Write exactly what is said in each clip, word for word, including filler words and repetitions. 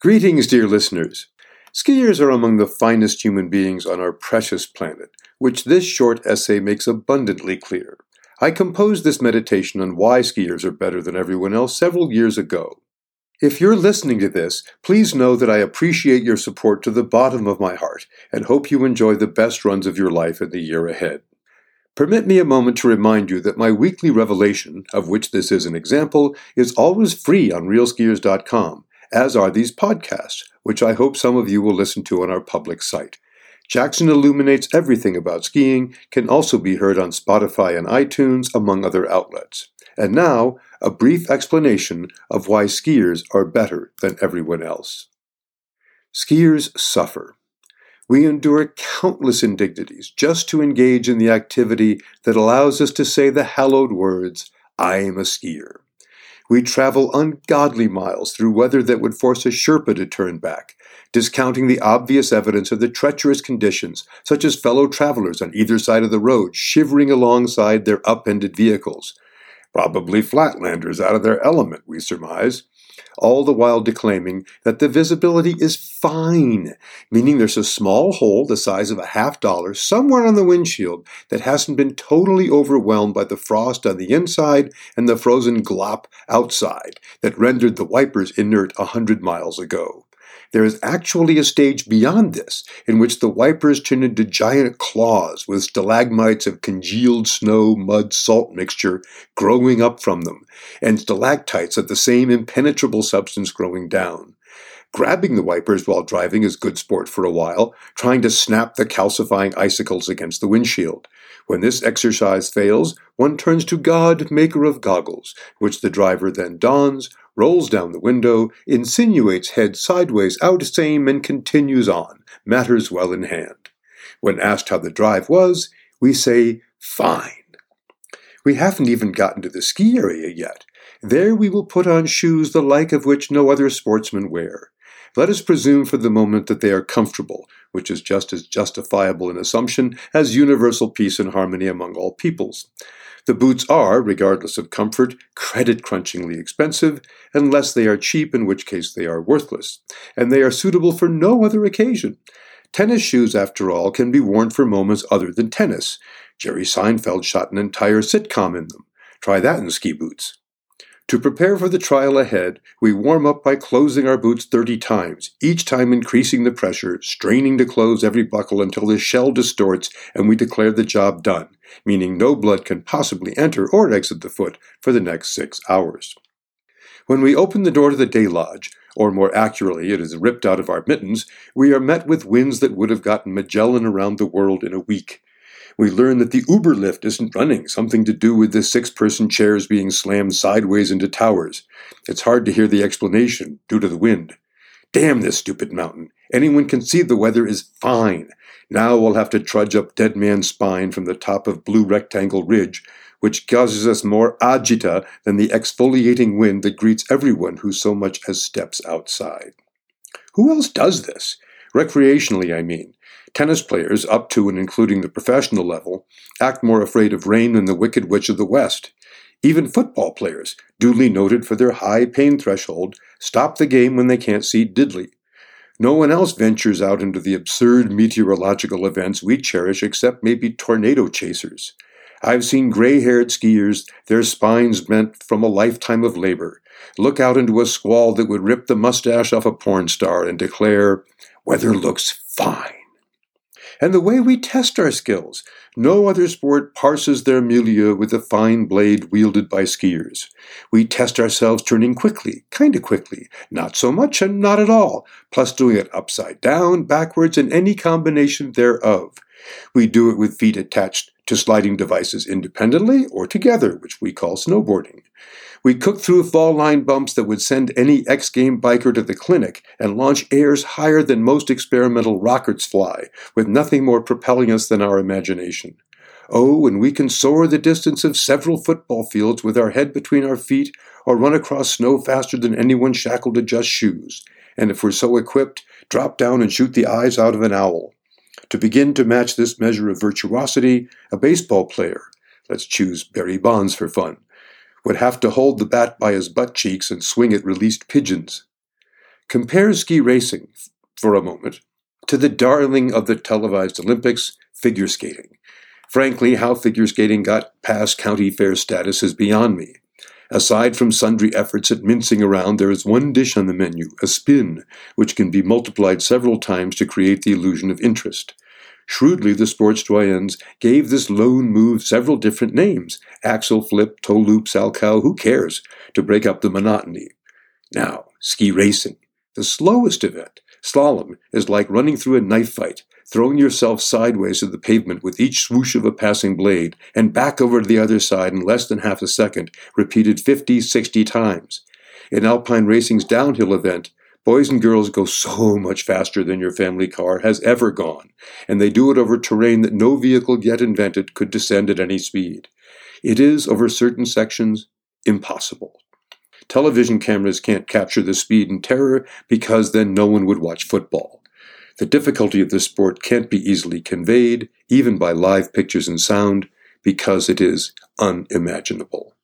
Greetings, dear listeners. Skiers are among the finest human beings on our precious planet, which this short essay makes abundantly clear. I composed this meditation on why skiers are better than everyone else several years ago. If you're listening to this, please know that I appreciate your support to the bottom of my heart and hope you enjoy the best runs of your life in the year ahead. Permit me a moment to remind you that my weekly revelation, of which this is an example, is always free on real skiers dot com. As are these podcasts, which I hope some of you will listen to on our public site. Jackson Illuminates Everything About Skiing can also be heard on Spotify and iTunes, among other outlets. And now, a brief explanation of why skiers are better than everyone else. Skiers suffer. We endure countless indignities just to engage in the activity that allows us to say the hallowed words, "I'm a skier." We travel ungodly miles through weather that would force a Sherpa to turn back, discounting the obvious evidence of the treacherous conditions, such as fellow travelers on either side of the road shivering alongside their upended vehicles. Probably flatlanders out of their element, we surmise, all the while declaiming that the visibility is fine, meaning there's a small hole the size of a half dollar somewhere on the windshield that hasn't been totally overwhelmed by the frost on the inside and the frozen glop outside that rendered the wipers inert a hundred miles ago. There is actually a stage beyond this, in which the wipers turn into giant claws with stalagmites of congealed snow, mud, salt mixture growing up from them, and stalactites of the same impenetrable substance growing down. Grabbing the wipers while driving is good sport for a while, trying to snap the calcifying icicles against the windshield. When this exercise fails, one turns to God, maker of goggles, which the driver then dons, rolls down the window, insinuates head sideways out same, and continues on, matters well in hand. When asked how the drive was, we say, fine. We haven't even gotten to the ski area yet. There we will put on shoes the like of which no other sportsmen wear. Let us presume for the moment that they are comfortable, which is just as justifiable an assumption as universal peace and harmony among all peoples. The boots are, regardless of comfort, credit-crunchingly expensive, unless they are cheap, in which case they are worthless, and they are suitable for no other occasion. Tennis shoes, after all, can be worn for moments other than tennis. Jerry Seinfeld shot an entire sitcom in them. Try that in ski boots. To prepare for the trial ahead, we warm up by closing our boots thirty times, each time increasing the pressure, straining to close every buckle until the shell distorts and we declare the job done, meaning no blood can possibly enter or exit the foot for the next six hours. When we open the door to the day lodge, or more accurately, it is ripped out of our mittens, we are met with winds that would have gotten Magellan around the world in a week. We learn that the Uber lift isn't running, something to do with the six-person chairs being slammed sideways into towers. It's hard to hear the explanation, due to the wind. Damn this stupid mountain. Anyone can see the weather is fine. Now we'll have to trudge up Dead Man's Spine from the top of Blue Rectangle Ridge, which causes us more agita than the exfoliating wind that greets everyone who so much as steps outside. Who else does this? Recreationally, I mean. Tennis players, up to and including the professional level, act more afraid of rain than the Wicked Witch of the West. Even football players, duly noted for their high pain threshold, stop the game when they can't see diddly. No one else ventures out into the absurd meteorological events we cherish except maybe tornado chasers. I've seen gray-haired skiers, their spines bent from a lifetime of labor, look out into a squall that would rip the mustache off a porn star and declare, "Weather looks fine." And the way we test our skills. No other sport parses their milieu with the fine blade wielded by skiers. We test ourselves turning quickly, kinda quickly, not so much and not at all, plus doing it upside down, backwards, and any combination thereof. We do it with feet attached to sliding devices independently or together, which we call snowboarding. We cook through fall line bumps that would send any X-Game biker to the clinic and launch airs higher than most experimental rockets fly, with nothing more propelling us than our imagination. Oh, and we can soar the distance of several football fields with our head between our feet, or run across snow faster than anyone shackled to just shoes, and if we're so equipped, drop down and shoot the eyes out of an owl. To begin to match this measure of virtuosity, a baseball player, let's choose Barry Bonds for fun, would have to hold the bat by his butt cheeks and swing at released pigeons. Compare ski racing, for a moment, to the darling of the televised Olympics, figure skating. Frankly, how figure skating got past county fair status is beyond me. Aside from sundry efforts at mincing around, there is one dish on the menu, a spin, which can be multiplied several times to create the illusion of interest. Shrewdly, the sports doyens gave this lone move several different names: axle flip, toe loop, salchow, who cares, to break up the monotony. Now, ski racing, the slowest event, slalom, is like running through a knife fight, throwing yourself sideways to the pavement with each swoosh of a passing blade, and back over to the other side in less than half a second, repeated fifty, sixty times. In alpine racing's downhill event, boys and girls go so much faster than your family car has ever gone, and they do it over terrain that no vehicle yet invented could descend at any speed. It is, over certain sections, impossible. Television cameras can't capture the speed and terror because then no one would watch football. The difficulty of this sport can't be easily conveyed, even by live pictures and sound, because it is unimaginable.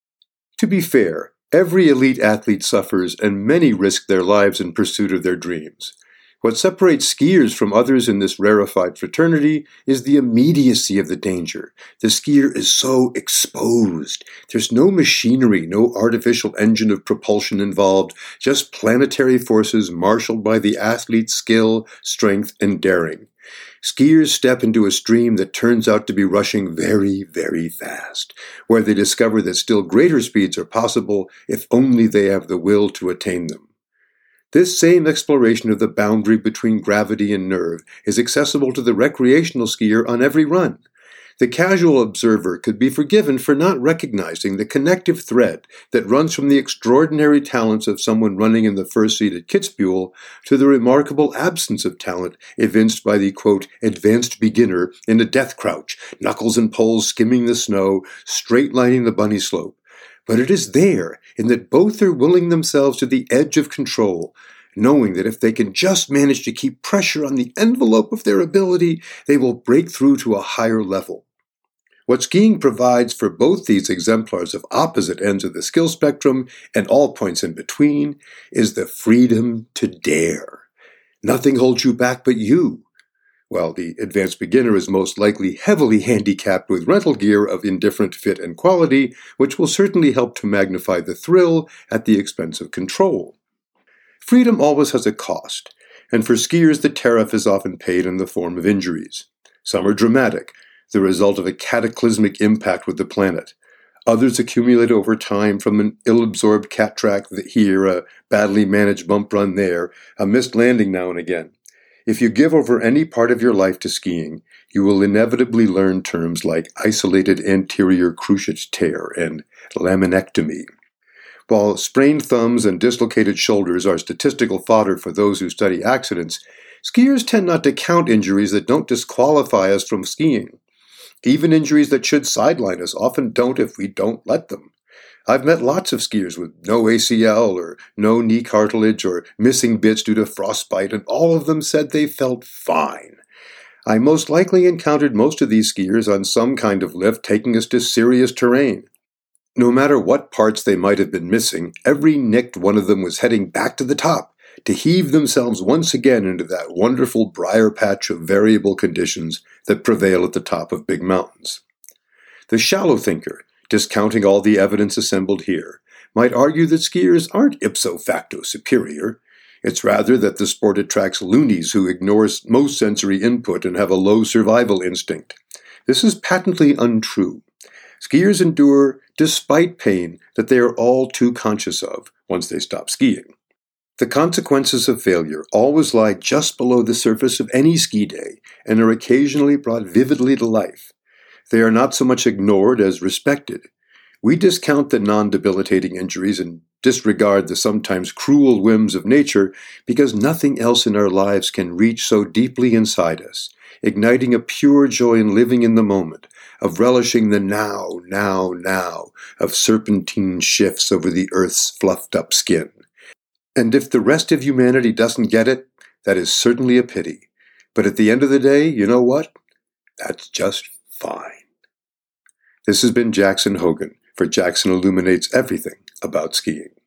To be fair, every elite athlete suffers, and many risk their lives in pursuit of their dreams. What separates skiers from others in this rarefied fraternity is the immediacy of the danger. The skier is so exposed. There's no machinery, no artificial engine of propulsion involved, just planetary forces marshaled by the athlete's skill, strength, and daring. Skiers step into a stream that turns out to be rushing very, very fast, where they discover that still greater speeds are possible if only they have the will to attain them. This same exploration of the boundary between gravity and nerve is accessible to the recreational skier on every run. The casual observer could be forgiven for not recognizing the connective thread that runs from the extraordinary talents of someone running in the first seat at Kitzbühel to the remarkable absence of talent evinced by the, quote, advanced beginner in a death crouch, knuckles and poles skimming the snow, straight-lining the bunny slope. But it is there, in that both are willing themselves to the edge of control, knowing that if they can just manage to keep pressure on the envelope of their ability, they will break through to a higher level. What skiing provides for both these exemplars of opposite ends of the skill spectrum and all points in between is the freedom to dare. Nothing holds you back but you. While the advanced beginner is most likely heavily handicapped with rental gear of indifferent fit and quality, which will certainly help to magnify the thrill at the expense of control. Freedom always has a cost, and for skiers the tariff is often paid in the form of injuries. Some are dramatic, the result of a cataclysmic impact with the planet. Others accumulate over time from an ill-absorbed cat track here, a badly managed bump run there, a missed landing now and again. If you give over any part of your life to skiing, you will inevitably learn terms like isolated anterior cruciate tear and laminectomy. While sprained thumbs and dislocated shoulders are statistical fodder for those who study accidents, skiers tend not to count injuries that don't disqualify us from skiing. Even injuries that should sideline us often don't if we don't let them. I've met lots of skiers with no A C L or no knee cartilage or missing bits due to frostbite, and all of them said they felt fine. I most likely encountered most of these skiers on some kind of lift taking us to serious terrain. No matter what parts they might have been missing, every nicked one of them was heading back to the top to heave themselves once again into that wonderful briar patch of variable conditions that prevail at the top of big mountains. The shallow thinker, discounting all the evidence assembled here, might argue that skiers aren't ipso facto superior. It's rather that the sport attracts loonies who ignore most sensory input and have a low survival instinct. This is patently untrue. Skiers endure despite pain that they are all too conscious of once they stop skiing. The consequences of failure always lie just below the surface of any ski day and are occasionally brought vividly to life. They are not so much ignored as respected. We discount the non-debilitating injuries and disregard the sometimes cruel whims of nature because nothing else in our lives can reach so deeply inside us, igniting a pure joy in living in the moment, of relishing the now, now, now, of serpentine shifts over the earth's fluffed-up skin. And if the rest of humanity doesn't get it, that is certainly a pity. But at the end of the day, you know what? That's just fine. This has been Jackson Hogan for Jackson Illuminates Everything About Skiing.